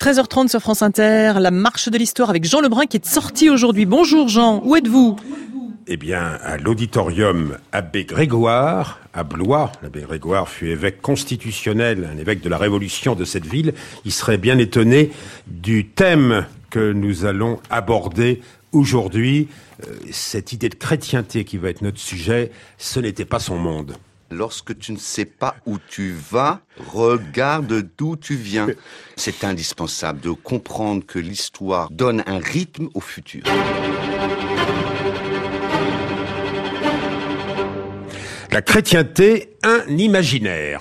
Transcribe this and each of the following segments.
13h30 sur France Inter, la marche de l'histoire avec Jean Lebrun qui est sorti aujourd'hui. Bonjour Jean, où êtes-vous ? Eh bien, à l'auditorium Abbé Grégoire, à Blois. L'abbé Grégoire fut évêque constitutionnel, un évêque de la Révolution de cette ville. Il serait bien étonné du thème que nous allons aborder aujourd'hui. Cette idée de chrétienté qui va être notre sujet, ce n'était pas son monde. Lorsque tu ne sais pas où tu vas, regarde d'où tu viens. C'est indispensable de comprendre que l'histoire donne un rythme au futur. La chrétienté, un imaginaire.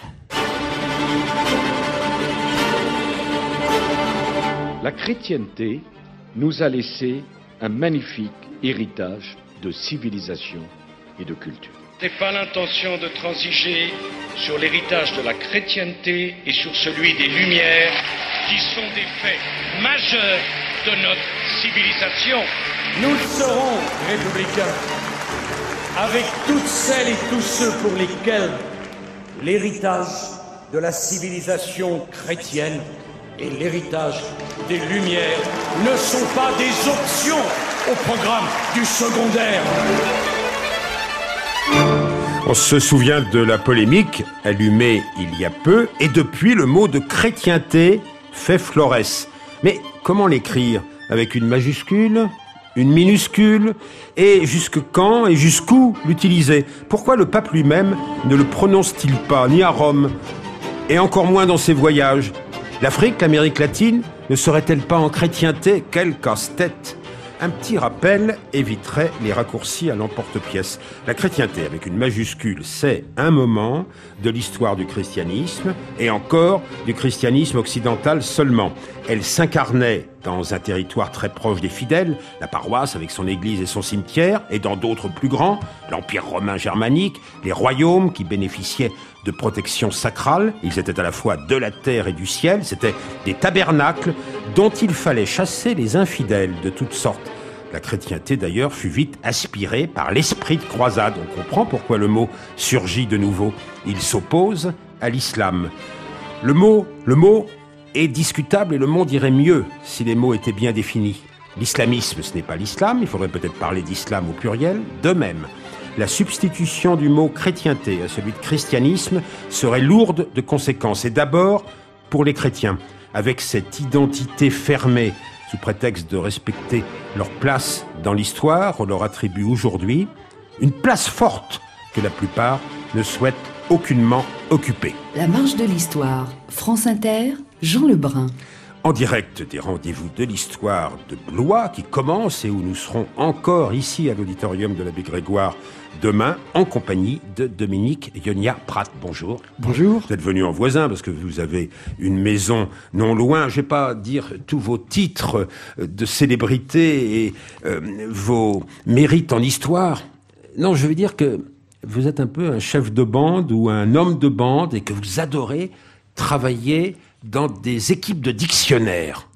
La chrétienté nous a laissé un magnifique héritage de civilisation et de culture. Je n'ai pas l'intention de transiger sur l'héritage de la chrétienté et sur celui des Lumières, qui sont des faits majeurs de notre civilisation. Nous serons républicains, avec toutes celles et tous ceux pour lesquels l'héritage de la civilisation chrétienne et l'héritage des Lumières ne sont pas des options au programme du secondaire. On se souvient de la polémique allumée il y a peu, et depuis le mot de chrétienté fait florès. Mais comment l'écrire ? Avec une majuscule ? Une minuscule? Et jusque quand et jusqu'où l'utiliser? Pourquoi le pape lui-même ne le prononce-t-il pas, ni à Rome, et encore moins dans ses voyages? L'Afrique, l'Amérique latine, ne serait-elle pas en chrétienté? Quel casse-tête! Un petit rappel éviterait les raccourcis à l'emporte-pièce. La chrétienté, avec une majuscule, c'est un moment de l'histoire du christianisme, et encore du christianisme occidental seulement. Elle s'incarnait dans un territoire très proche des fidèles, la paroisse avec son église et son cimetière, et dans d'autres plus grands, l'Empire romain germanique, les royaumes qui bénéficiaient de protection sacrale. Ils étaient à la fois de la terre et du ciel. C'étaient des tabernacles dont il fallait chasser les infidèles de toutes sortes. La chrétienté, d'ailleurs, fut vite aspirée par l'esprit de croisade. On comprend pourquoi le mot surgit de nouveau. Il s'oppose à l'islam. Le mot est discutable et le monde irait mieux si les mots étaient bien définis. L'islamisme, ce n'est pas l'islam. Il faudrait peut-être parler d'islam au pluriel. De même, la substitution du mot chrétienté à celui de christianisme serait lourde de conséquences. Et d'abord, pour les chrétiens, avec cette identité fermée, sous prétexte de respecter leur place dans l'histoire, on leur attribue aujourd'hui une place forte que la plupart ne souhaitent aucunement occuper. La marche de l'histoire, France Inter, Jean Lebrun. En direct des rendez-vous de l'histoire de Blois qui commence et où nous serons encore ici à l'auditorium de l'abbé Grégoire demain en compagnie de Dominique Yonia-Prat. Bonjour. Bonjour. Vous êtes venu en voisin parce que vous avez une maison non loin. Je ne vais pas dire tous vos titres de célébrité et vos mérites en histoire. Non, je veux dire que vous êtes un peu un chef de bande ou un homme de bande et que vous adorez travailler dans des équipes de dictionnaires.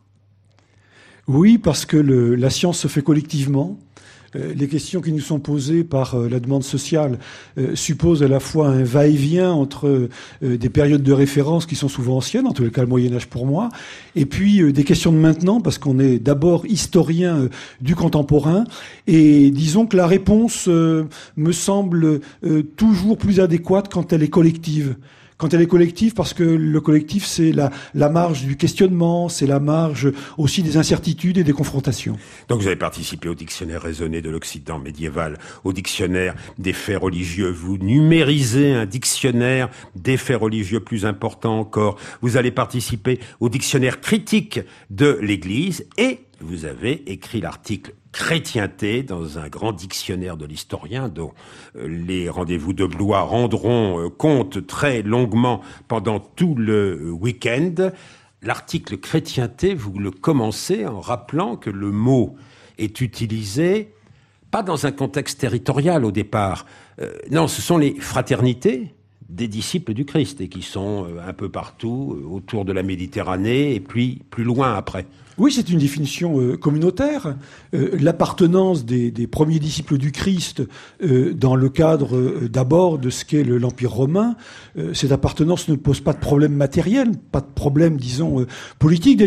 Oui, parce que la science se fait collectivement. Les questions qui nous sont posées par la demande sociale supposent à la fois un va-et-vient entre des périodes de référence qui sont souvent anciennes, en tous les cas le Moyen-Âge pour moi, et puis des questions de maintenant, parce qu'on est d'abord historien du contemporain, et disons que la réponse me semble toujours plus adéquate quand elle est collective. Quand elle est collective, parce que le collectif, c'est la marge du questionnement, c'est la marge aussi des incertitudes et des confrontations. Donc vous avez participé au dictionnaire raisonné de l'Occident médiéval, au dictionnaire des faits religieux. Vous numérisez un dictionnaire des faits religieux plus important encore. Vous allez participer au dictionnaire critique de l'Église et vous avez écrit l'article chrétienté dans un grand dictionnaire de l'historien dont les rendez-vous de Blois rendront compte très longuement pendant tout le week-end. L'article chrétienté, vous le commencez en rappelant que le mot est utilisé pas dans un contexte territorial au départ. Non, ce sont les fraternités des disciples du Christ et qui sont un peu partout autour de la Méditerranée et puis plus loin après. Oui, c'est une définition communautaire. L'appartenance des premiers disciples du Christ dans le cadre d'abord de ce qu'est l'Empire romain, cette appartenance ne pose pas de problème matériel, pas de problème, disons, politique. D'ailleurs,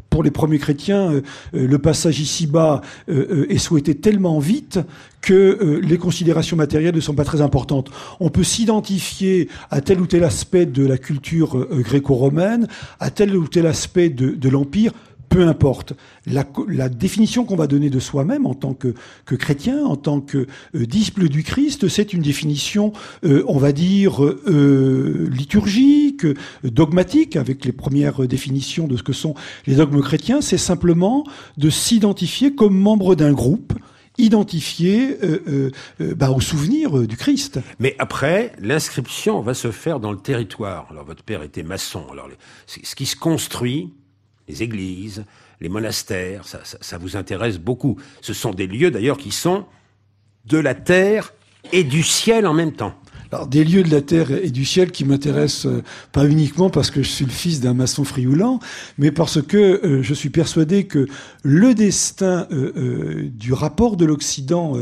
pour les premiers chrétiens, le passage ici-bas est souhaité tellement vite que les considérations matérielles ne sont pas très importantes. On peut s'identifier à tel ou tel aspect de la culture gréco-romaine, à tel ou tel aspect de l'Empire, peu importe. La définition qu'on va donner de soi-même en tant que chrétien, en tant que disciple du Christ, c'est une définition, on va dire, liturgique, dogmatique, avec les premières définitions de ce que sont les dogmes chrétiens. C'est simplement de s'identifier comme membre d'un groupe, identifié au souvenir du Christ. Mais après, l'inscription va se faire dans le territoire. Alors, votre père était maçon. Alors, ce qui se construit, les églises, les monastères, ça vous intéresse beaucoup. Ce sont des lieux, d'ailleurs, qui sont de la terre et du ciel en même temps. Alors, des lieux de la terre et du ciel qui m'intéressent pas uniquement parce que je suis le fils d'un maçon frioulant, mais parce que je suis persuadé que le destin du rapport de l'Occident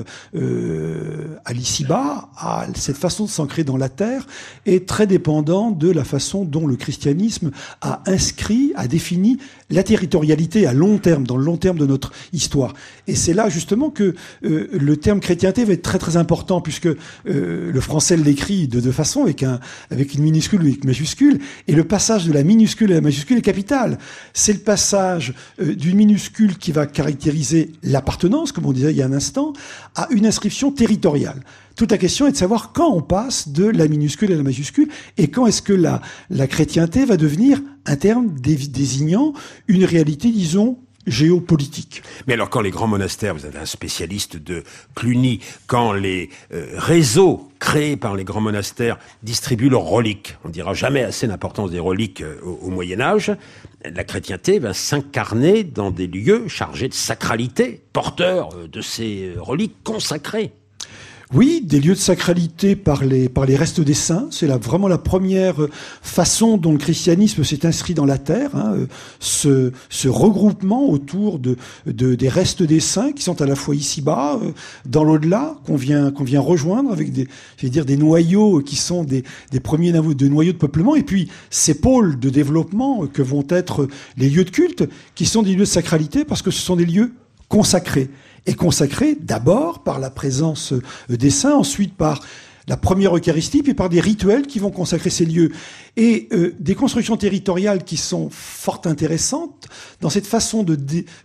à l'ici-bas, à cette façon de s'ancrer dans la terre, est très dépendant de la façon dont le christianisme a défini la territorialité à long terme, dans le long terme de notre histoire. Et c'est là justement que le terme chrétienté va être très très important, puisque le français l'écrit de deux façons, avec une minuscule ou avec une majuscule, et le passage de la minuscule à la majuscule est capital. C'est le passage d'une minuscule qui va caractériser l'appartenance, comme on disait il y a un instant, à une inscription territoriale. Toute la question est de savoir quand on passe de la minuscule à la majuscule et quand est-ce que la chrétienté va devenir un terme désignant une réalité, disons, géopolitique. Mais alors, quand les grands monastères, vous avez un spécialiste de Cluny, quand les réseaux créés par les grands monastères distribuent leurs reliques, on ne dira jamais assez l'importance des reliques au Moyen-Âge, la chrétienté va s'incarner dans des lieux chargés de sacralité, porteurs de ces reliques consacrées. Oui, des lieux de sacralité par les restes des saints. C'est vraiment la première façon dont le christianisme s'est inscrit dans la terre. Ce regroupement autour des restes des saints qui sont à la fois ici-bas, dans l'au-delà, qu'on vient rejoindre avec des noyaux qui sont des premiers noyaux de peuplement, et puis ces pôles de développement que vont être les lieux de culte, qui sont des lieux de sacralité parce que ce sont des lieux consacrés. Et consacré d'abord par la présence des saints, ensuite par la première Eucharistie, puis par des rituels qui vont consacrer ces lieux. Et des constructions territoriales qui sont fort intéressantes dans cette façon de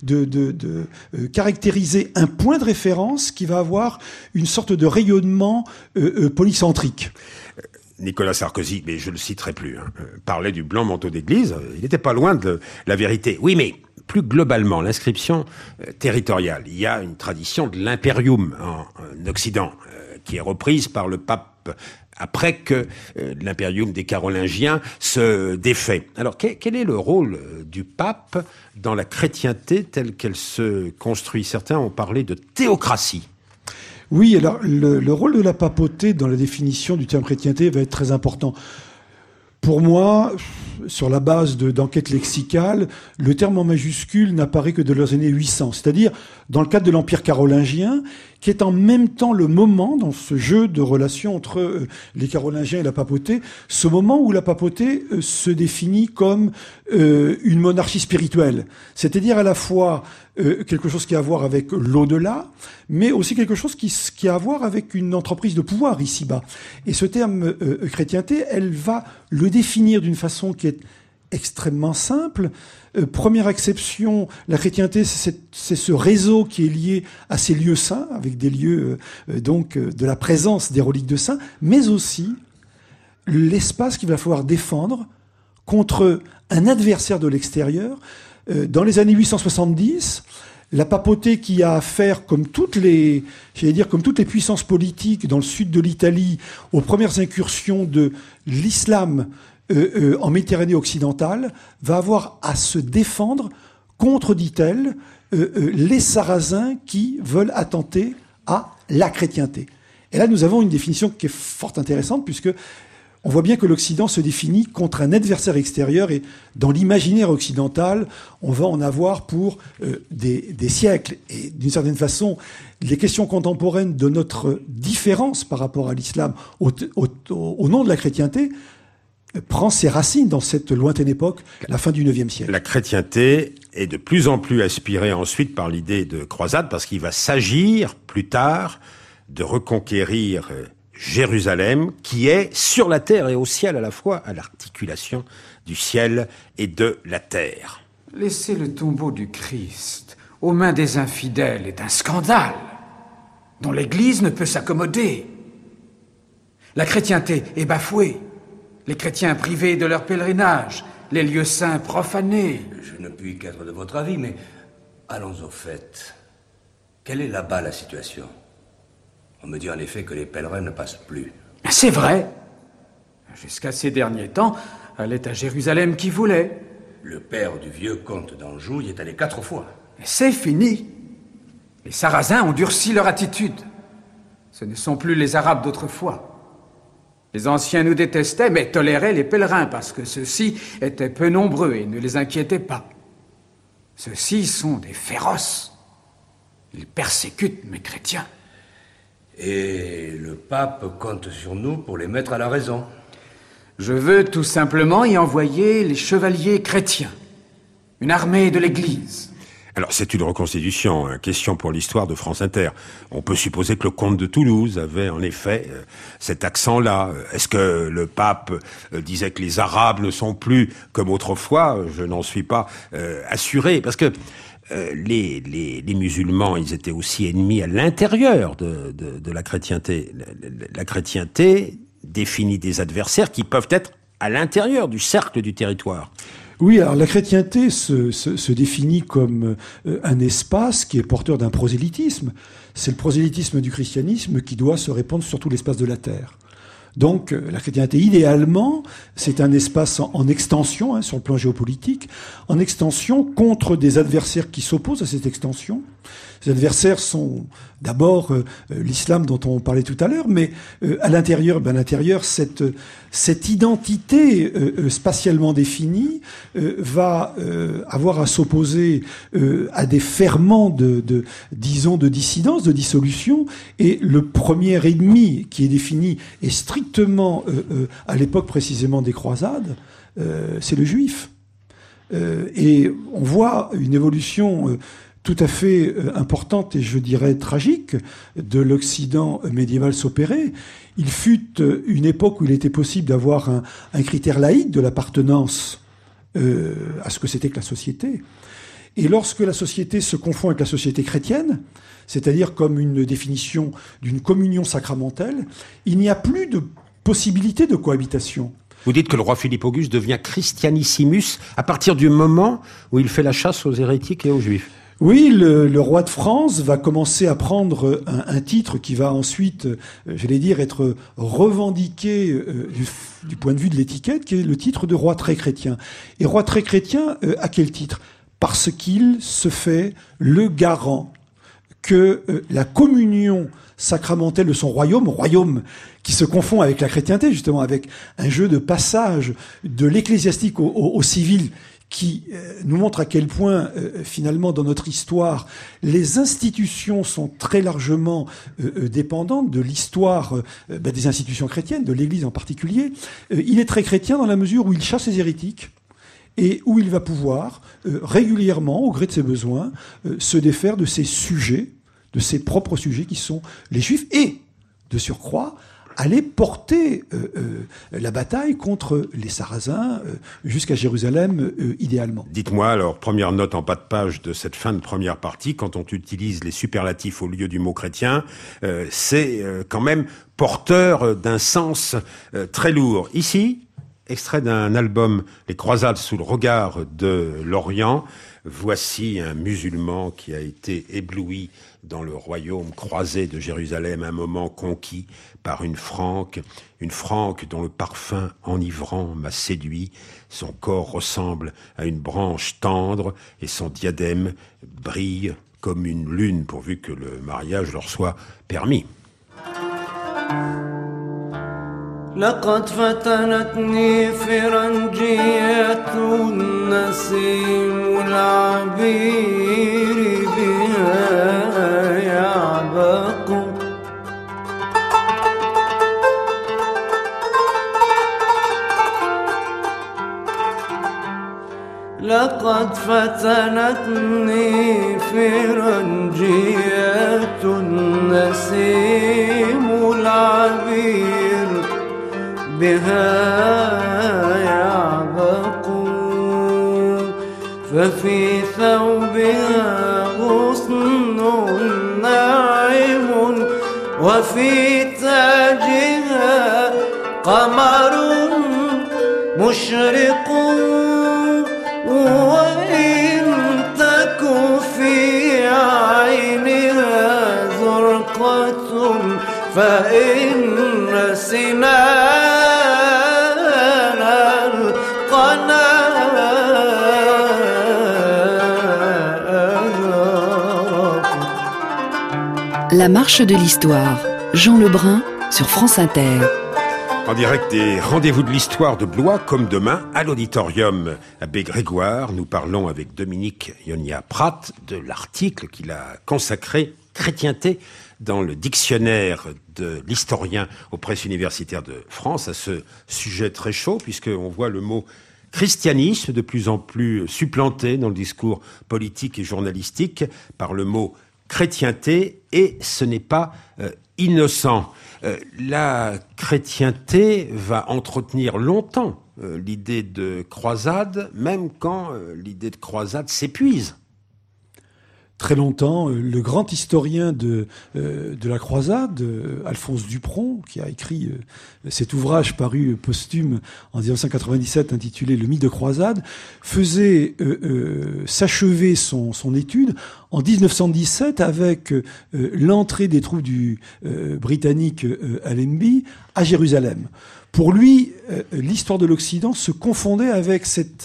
caractériser un point de référence qui va avoir une sorte de rayonnement polycentrique. Nicolas Sarkozy, mais je le citerai plus, parlait du blanc manteau d'église. Il n'était pas loin de la vérité. Oui, mais plus globalement, l'inscription territoriale. Il y a une tradition de l'impérium en Occident, qui est reprise par le pape après que l'impérium des Carolingiens se défait. Alors, quel est le rôle du pape dans la chrétienté telle qu'elle se construit ? Certains ont parlé de théocratie. Oui, alors le rôle de la papauté dans la définition du terme chrétienté va être très important. Pour moi, sur la base d'enquêtes lexicales, le terme en majuscule n'apparaît que de les années 800, c'est-à-dire dans le cadre de l'Empire carolingien, qui est en même temps le moment, dans ce jeu de relations entre les Carolingiens et la papauté, ce moment où la papauté se définit comme une monarchie spirituelle, c'est-à-dire à la fois quelque chose qui a à voir avec l'au-delà, mais aussi quelque chose qui a à voir avec une entreprise de pouvoir ici-bas. Et ce terme chrétienté, elle va le définir d'une façon qui est extrêmement simple. Première acception, la chrétienté, c'est ce réseau qui est lié à ces lieux saints, avec des lieux de la présence des reliques de saints, mais aussi l'espace qu'il va falloir défendre contre un adversaire de l'extérieur. Dans les années 870, la papauté qui a affaire, comme toutes les puissances politiques dans le sud de l'Italie, aux premières incursions de l'islam en Méditerranée occidentale, va avoir à se défendre contre, dit-elle, les Sarrasins qui veulent attenter à la chrétienté. Et là, nous avons une définition qui est fort intéressante, puisque on voit bien que l'Occident se définit contre un adversaire extérieur, et dans l'imaginaire occidental, on va en avoir pour des siècles. Et d'une certaine façon, les questions contemporaines de notre différence par rapport à l'islam au nom de la chrétienté prend ses racines dans cette lointaine époque, la fin du IXe siècle. La chrétienté est de plus en plus aspirée ensuite par l'idée de croisade, parce qu'il va s'agir plus tard de reconquérir Jérusalem, qui est sur la terre et au ciel à la fois, à l'articulation du ciel et de la terre. Laisser le tombeau du Christ aux mains des infidèles est un scandale dont l'Église ne peut s'accommoder. La chrétienté est bafouée, les chrétiens privés de leur pèlerinage, les lieux saints profanés. Je ne puis qu'être de votre avis, mais allons au fait. Quelle est là-bas la situation ? On me dit en effet que les pèlerins ne passent plus. C'est vrai. Jusqu'à ces derniers temps, allait à Jérusalem qui voulait. Le père du vieux comte d'Anjou y est allé 4 fois. C'est fini. Les Sarrasins ont durci leur attitude. Ce ne sont plus les Arabes d'autrefois. Les anciens nous détestaient, mais toléraient les pèlerins parce que ceux-ci étaient peu nombreux et ne les inquiétaient pas. Ceux-ci sont des féroces. Ils persécutent mes chrétiens. Et le pape compte sur nous pour les mettre à la raison. Je veux tout simplement y envoyer les chevaliers chrétiens, une armée de l'Église. Alors, c'est une reconstitution, question pour l'histoire de France Inter. On peut supposer que le comte de Toulouse avait en effet cet accent-là. Est-ce que le pape disait que les Arabes ne sont plus comme autrefois ? Je n'en suis pas assuré, parce que les musulmans, ils étaient aussi ennemis à l'intérieur de la chrétienté. La chrétienté définit des adversaires qui peuvent être à l'intérieur du cercle du territoire. Oui, alors la chrétienté se définit comme un espace qui est porteur d'un prosélytisme. C'est le prosélytisme du christianisme qui doit se répandre sur tout l'espace de la terre. Donc la chrétienté, idéalement, c'est un espace en extension, sur le plan géopolitique, en extension contre des adversaires qui s'opposent à cette extension. Ces adversaires sont d'abord l'islam dont on parlait tout à l'heure, mais à l'intérieur, cette identité spatialement définie va avoir à s'opposer à des ferments disons, de dissidence, de dissolution, et le premier ennemi qui est défini est strictement, à l'époque précisément des croisades, c'est le juif. Et on voit une évolution tout à fait importante et je dirais tragique de l'Occident médiéval s'opérer. Il fut une époque où il était possible d'avoir un critère laïque de l'appartenance à ce que c'était que la société. Et lorsque la société se confond avec la société chrétienne, c'est-à-dire comme une définition d'une communion sacramentelle, il n'y a plus de possibilité de cohabitation. Vous dites que le roi Philippe Auguste devient christianissimus à partir du moment où il fait la chasse aux hérétiques et aux juifs. Oui, le roi de France va commencer à prendre un titre qui va ensuite, j'allais dire, être revendiqué du point de vue de l'étiquette, qui est le titre de roi très chrétien. Et roi très chrétien, à quel titre ? Parce qu'il se fait le garant que la communion sacramentelle de son royaume qui se confond avec la chrétienté, justement, avec un jeu de passage de l'ecclésiastique au civil, qui nous montre à quel point, finalement, dans notre histoire, les institutions sont très largement dépendantes de l'histoire des institutions chrétiennes, de l'Église en particulier. Il est très chrétien dans la mesure où il chasse les hérétiques et où il va pouvoir régulièrement, au gré de ses besoins, se défaire de ses sujets, de ses propres sujets qui sont les Juifs, et, de surcroît, aller porter la bataille contre les Sarrasins jusqu'à Jérusalem, idéalement. Dites-moi alors, première note en bas de page de cette fin de première partie, quand on utilise les superlatifs au lieu du mot chrétien, c'est quand même porteur d'un sens très lourd. Ici, extrait d'un album « Les croisades sous le regard de l'Orient », voici un musulman qui a été ébloui dans le royaume croisé de Jérusalem, un moment conquis par une franque dont le parfum enivrant m'a séduit. Son corps ressemble à une branche tendre et son diadème brille comme une lune, pourvu que le mariage leur soit permis. لقد فتنتني فرنجية النسيم العبير بها يعبق لقد فتنتني فرنجية النسيم العبير بها يعبق ففي ثوبها غصن ناعم وفي تاجها قمر مشرق وإن تك في عينها زرقة فإن سنان القنا La marche de l'histoire, Jean Lebrun sur France Inter. En direct des rendez-vous de l'histoire de Blois, comme demain, à l'auditorium Abbé Grégoire, nous parlons avec Dominique Yonia-Pratt de l'article qu'il a consacré « Chrétienté » dans le dictionnaire de l'historien aux presses universitaires de France, à ce sujet très chaud, puisqu'on voit le mot christianisme de plus en plus supplanté dans le discours politique et journalistique par le mot chrétienté, et ce n'est pas innocent. La chrétienté va entretenir longtemps l'idée de croisade, même quand l'idée de croisade s'épuise. Très longtemps, le grand historien de la croisade, Alphonse Dupron, qui a écrit cet ouvrage paru posthume en 1997 intitulé « Le mythe de croisade », faisait s'achever son étude en 1917 avec l'entrée des troupes britanniques Allenby à Jérusalem. Pour lui, l'histoire de l'Occident se confondait avec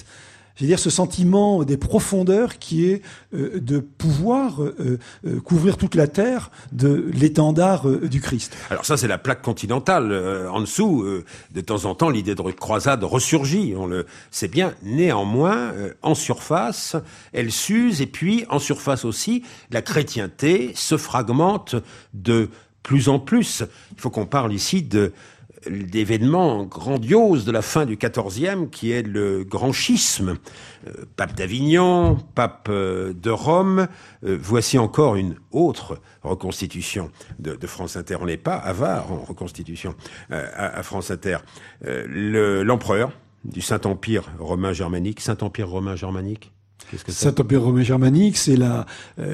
ce sentiment des profondeurs qui est de pouvoir couvrir toute la terre de l'étendard du Christ. Alors ça, c'est la plaque continentale. En dessous, de temps en temps, l'idée de croisade ressurgit. On le sait bien. Néanmoins, en surface, elle s'use. Et puis, en surface aussi, la chrétienté se fragmente de plus en plus. Il faut qu'on parle ici d'événements grandioses de la fin du XIVe, qui est le grand schisme. Pape d'Avignon, pape de Rome. Voici encore une autre reconstitution de France Inter. On n'est pas avare en reconstitution à France Inter. L'empereur du Saint-Empire romain germanique. Saint-Empire romain germanique. Saint-Empire romain germanique, c'est la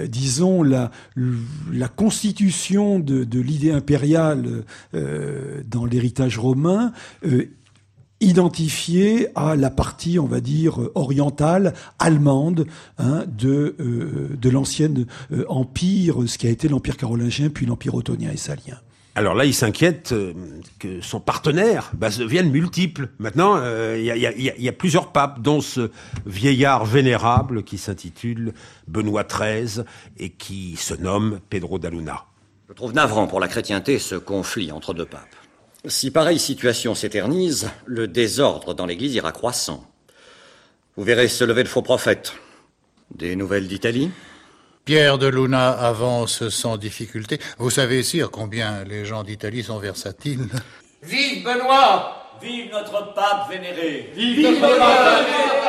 constitution de l'idée impériale dans l'héritage romain, identifiée à la partie, on va dire, orientale, allemande, de l'ancien empire, ce qui a été l'empire carolingien, puis l'empire ottonien et salien. Alors là, il s'inquiète que son partenaire devienne multiple. Maintenant, il y a plusieurs papes, dont ce vieillard vénérable qui s'intitule Benoît XIII et qui se nomme Pedro da Luna. Je trouve navrant pour la chrétienté ce conflit entre deux papes. Si pareille situation s'éternise, le désordre dans l'Église ira croissant. Vous verrez se lever de faux prophètes. Des nouvelles d'Italie ? Pierre de Luna avance sans difficulté. Vous savez, sire, combien les gens d'Italie sont versatiles. Vive Benoît! Vive notre pape vénéré! Vive notre pape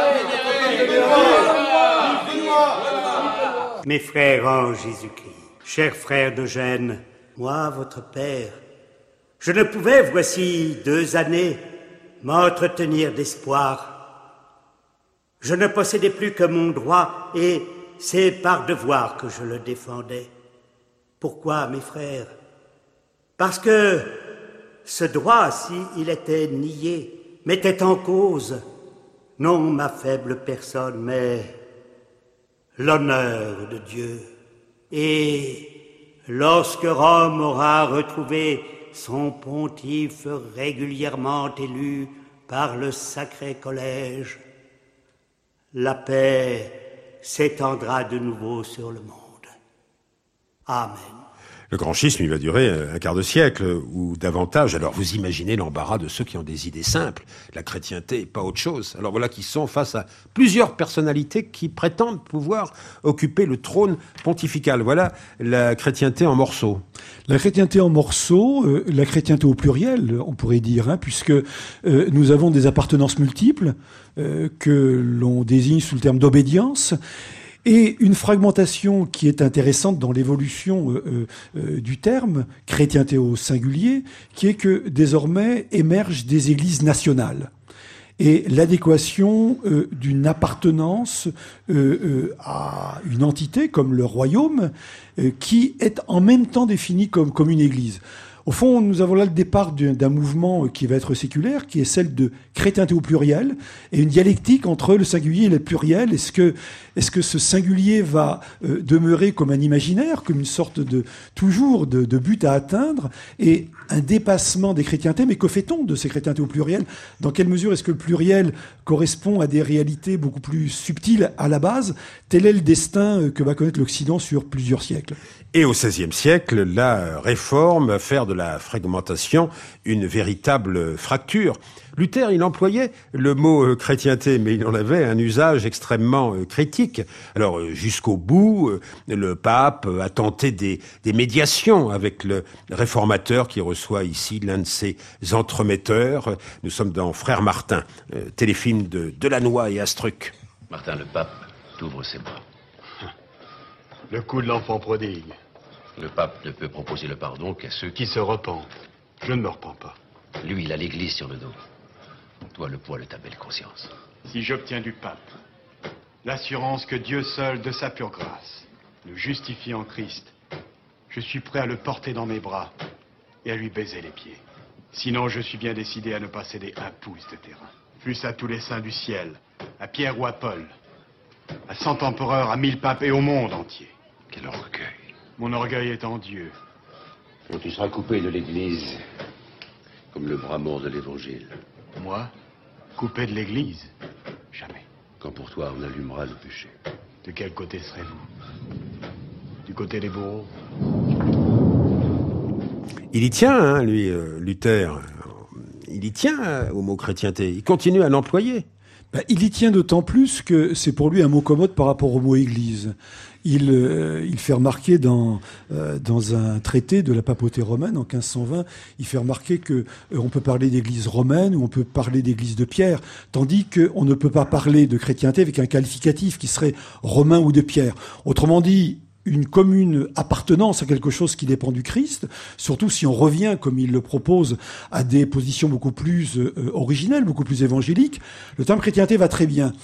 vénéré! Mes frères en Jésus-Christ, chers frères d'Eugène, moi, votre père, je ne pouvais, voici 2 années, m'entretenir d'espoir. Je ne possédais plus que mon droit et c'est par devoir que je le défendais. Pourquoi, mes frères? Parce que ce droit, s'il était nié, mettait en cause, non ma faible personne, mais l'honneur de Dieu. Et lorsque Rome aura retrouvé son pontife régulièrement élu par le sacré collège, la paix s'étendra de nouveau sur le monde. Amen. Le grand schisme, il va durer un quart de siècle ou davantage. Alors vous imaginez l'embarras de ceux qui ont des idées simples. La chrétienté et pas autre chose. Alors voilà qu'ils sont face à plusieurs personnalités qui prétendent pouvoir occuper le trône pontifical. Voilà la chrétienté en morceaux. La chrétienté en morceaux, la chrétienté au pluriel, on pourrait dire, puisque nous avons des appartenances multiples que l'on désigne sous le terme d'obédience. Et une fragmentation qui est intéressante dans l'évolution du terme, chrétienté au singulier, qui est que désormais émergent des églises nationales. Et l'adéquation d'une appartenance à une entité comme le royaume, qui est en même temps définie comme une église. Au fond, nous avons là le départ d'un mouvement qui va être séculaire, qui est celle de chrétienté au pluriel, et une dialectique entre le singulier et le pluriel. Est-ce que ce singulier va demeurer comme un imaginaire, comme une sorte de but à atteindre, et un dépassement des chrétientés? Mais que fait-on de ces chrétientés au pluriel? Dans quelle mesure est-ce que le pluriel correspond à des réalités beaucoup plus subtiles à la base? Tel est le destin que va connaître l'Occident sur plusieurs siècles. Et au XVIe siècle, la réforme va faire de la fragmentation une véritable fracture. Luther, il employait le mot chrétienté, mais il en avait un usage extrêmement critique. Alors, jusqu'au bout, le pape a tenté des médiations avec le réformateur qui reçoit ici l'un de ses entremetteurs. Nous sommes dans Frère Martin, téléfilm de Delannoy et Astruc. Martin, le pape t'ouvre ses bras. Le coup de l'enfant prodigue. Le pape ne peut proposer le pardon qu'à ceux qui se repentent. Je ne me repens pas. Lui, il a l'église sur le dos. Toi, le poids de ta belle conscience. Si j'obtiens du pape l'assurance que Dieu seul, de sa pure grâce, nous justifie en Christ, je suis prêt à le porter dans mes bras et à lui baiser les pieds. Sinon, je suis bien décidé à ne pas céder un pouce de terrain. Fût-ce à tous les saints du ciel, à Pierre ou à Paul, à 100 empereurs, à 1000 papes et au monde entier. Quel orgueil. Mon orgueil est en Dieu. Quand tu seras coupé de l'Église, comme le bras mort de l'Évangile. Moi, coupé de l'Église? Jamais. Quand pour toi on allumera le péché. De quel côté serez-vous? Du côté des bourreaux? Il y tient, lui, Luther. Il y tient au mot chrétienté. Il continue à l'employer. Il y tient d'autant plus que c'est pour lui un mot commode par rapport au mot église. Il fait remarquer dans un traité de la papauté romaine en 1520, il fait remarquer que on peut parler d'église romaine ou on peut parler d'église de Pierre, tandis qu'on ne peut pas parler de chrétienté avec un qualificatif qui serait romain ou de Pierre. Autrement dit, une commune appartenance à quelque chose qui dépend du Christ, surtout si on revient, comme il le propose, à des positions beaucoup plus originelles, beaucoup plus évangéliques. Le terme chrétienté va très bien.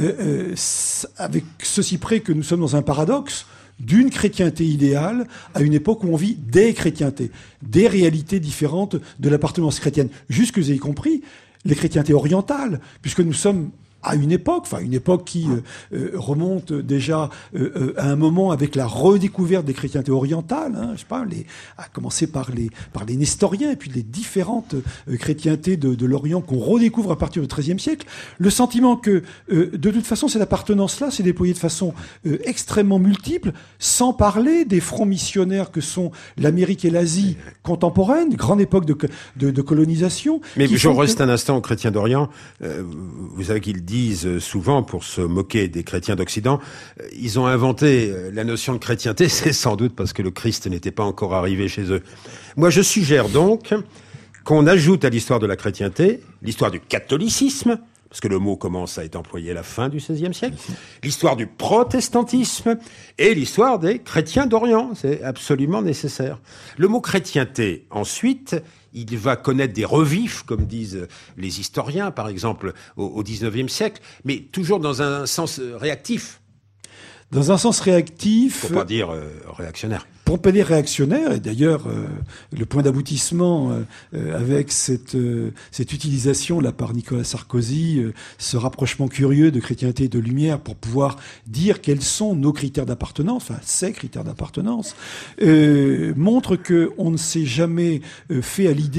Avec ceci près que nous sommes dans un paradoxe d'une chrétienté idéale à une époque où on vit des chrétientés, des réalités différentes de l'appartenance chrétienne, jusque et y compris les chrétientés orientales, puisque nous sommes à une époque qui remonte déjà à un moment avec la redécouverte des chrétientés orientales, je sais pas, à commencer par les nestoriens et puis les différentes chrétientés de l'Orient qu'on redécouvre à partir du XIIIe siècle. Le sentiment que de toute façon cette appartenance-là s'est déployée de façon extrêmement multiple, sans parler des fronts missionnaires que sont l'Amérique et l'Asie contemporaines, grande époque de colonisation. Mais je reste un instant aux chrétiens d'Orient. Vous savez qu'ils disent souvent, pour se moquer des chrétiens d'Occident, ils ont inventé la notion de chrétienté, c'est sans doute parce que le Christ n'était pas encore arrivé chez eux. Moi, je suggère donc qu'on ajoute à l'histoire de la chrétienté l'histoire du catholicisme, parce que le mot commence à être employé à la fin du XVIe siècle, l'histoire du protestantisme et l'histoire des chrétiens d'Orient. C'est absolument nécessaire. Le mot chrétienté, ensuite, il va connaître des revifs, comme disent les historiens, par exemple, au XIXe siècle, mais toujours dans un sens réactif. Dans un sens réactif... Pour pas dire réactionnaire. Pour pas dire réactionnaire, et d'ailleurs, le point d'aboutissement avec cette utilisation là par Nicolas Sarkozy, ce rapprochement curieux de chrétienté et de lumière pour pouvoir dire quels sont nos critères d'appartenance, enfin ces critères d'appartenance, montre que on ne s'est jamais fait à l'idée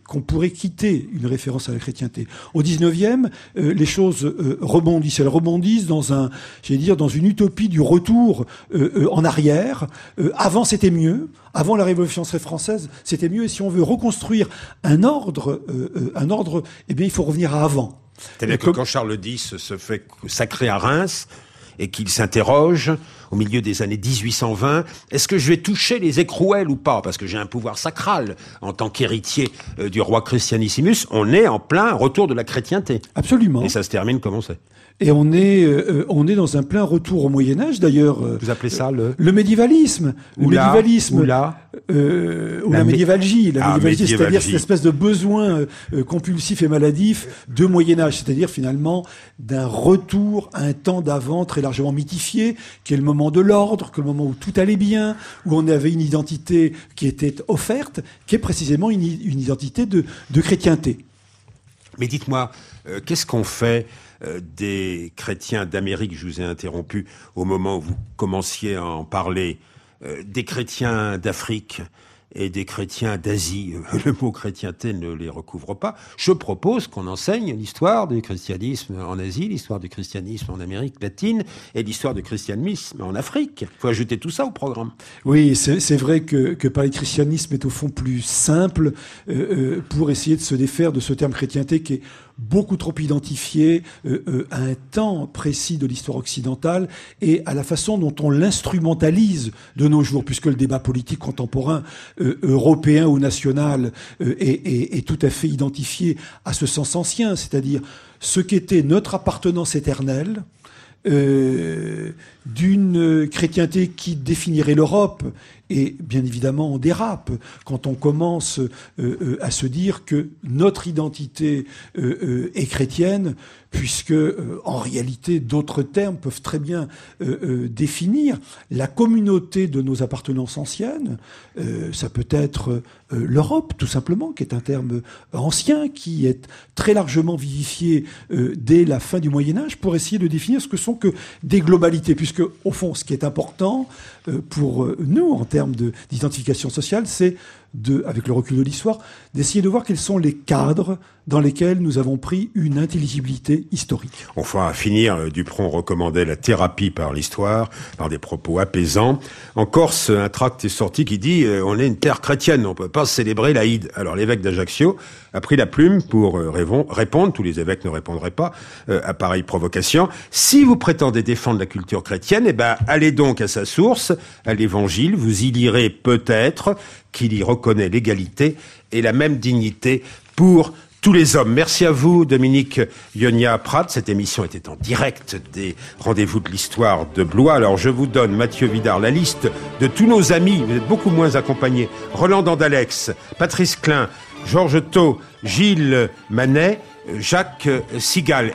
qu'on pourrait quitter une référence à la chrétienté. Au 19e, les choses rebondissent. Elles rebondissent dans une utopie du retour en arrière. Avant, c'était mieux. Avant la Révolution française, c'était mieux. Et si on veut reconstruire un ordre, eh bien, il faut revenir à avant. C'est-à-dire que quand Charles X se fait sacrer à Reims et qu'il s'interroge au milieu des années 1820, est-ce que je vais toucher les écrouelles ou pas? Parce que j'ai un pouvoir sacral en tant qu'héritier du roi Christianissimus. On est en plein retour de la chrétienté. Absolument. Et ça se termine comment c'est? Et on est dans un plein retour au Moyen-Âge, d'ailleurs. Vous appelez ça le médiévalisme. Ou la médiévalgie. C'est-à-dire cette espèce de besoin compulsif et maladif de Moyen-Âge. C'est-à-dire, finalement, d'un retour à un temps d'avant très largement mythifié, qui est le moment de l'ordre, que le moment où tout allait bien, où on avait une identité qui était offerte, qui est précisément une identité de chrétienté. Mais dites-moi, qu'est-ce qu'on fait des chrétiens d'Amérique? Je vous ai interrompu au moment où vous commenciez à en parler. Des chrétiens d'Afrique et des chrétiens d'Asie. Le mot chrétienté ne les recouvre pas. Je propose qu'on enseigne l'histoire du christianisme en Asie, l'histoire du christianisme en Amérique latine et l'histoire du christianisme en Afrique. Il faut ajouter tout ça au programme. Oui, c'est vrai que parler de christianisme est au fond plus simple pour essayer de se défaire de ce terme chrétienté qui est beaucoup trop identifié à un temps précis de l'histoire occidentale et à la façon dont on l'instrumentalise de nos jours, puisque le débat politique contemporain européen ou national est tout à fait identifié à ce sens ancien, c'est-à-dire ce qu'était notre appartenance éternelle, d'une chrétienté qui définirait l'Europe. Et bien évidemment, on dérape quand on commence à se dire que notre identité est chrétienne, puisque en réalité, d'autres termes peuvent très bien définir la communauté de nos appartenances anciennes. Ça peut être l'Europe, tout simplement, qui est un terme ancien, qui est très largement vivifié dès la fin du Moyen-Âge, pour essayer de définir ce que sont que des globalités, puisque, au fond, ce qui est important pour nous, en termes d'identification sociale, c'est avec le recul de l'histoire, d'essayer de voir quels sont les cadres dans lesquels nous avons pris une intelligibilité historique. Enfin, à finir, Dupron recommandait la thérapie par l'histoire, par des propos apaisants. En Corse, un tract est sorti qui dit on est une terre chrétienne, on peut pas célébrer l'Aïd. Alors l'évêque d'Ajaccio a pris la plume pour répondre, tous les évêques ne répondraient pas à pareille provocation. Si vous prétendez défendre la culture chrétienne, eh ben allez donc à sa source, à l'Évangile, vous y lirez peut-être qu'il y reconnaît l'égalité et la même dignité pour tous les hommes. Merci à vous, Dominique Ionia-Prat. Cette émission était en direct des Rendez-vous de l'Histoire de Blois. Alors, je vous donne, Mathieu Vidard, la liste de tous nos amis. Vous êtes beaucoup moins accompagnés. Roland Dandalex, Patrice Klein, Georges Thau, Gilles Manet, Jacques Sigal.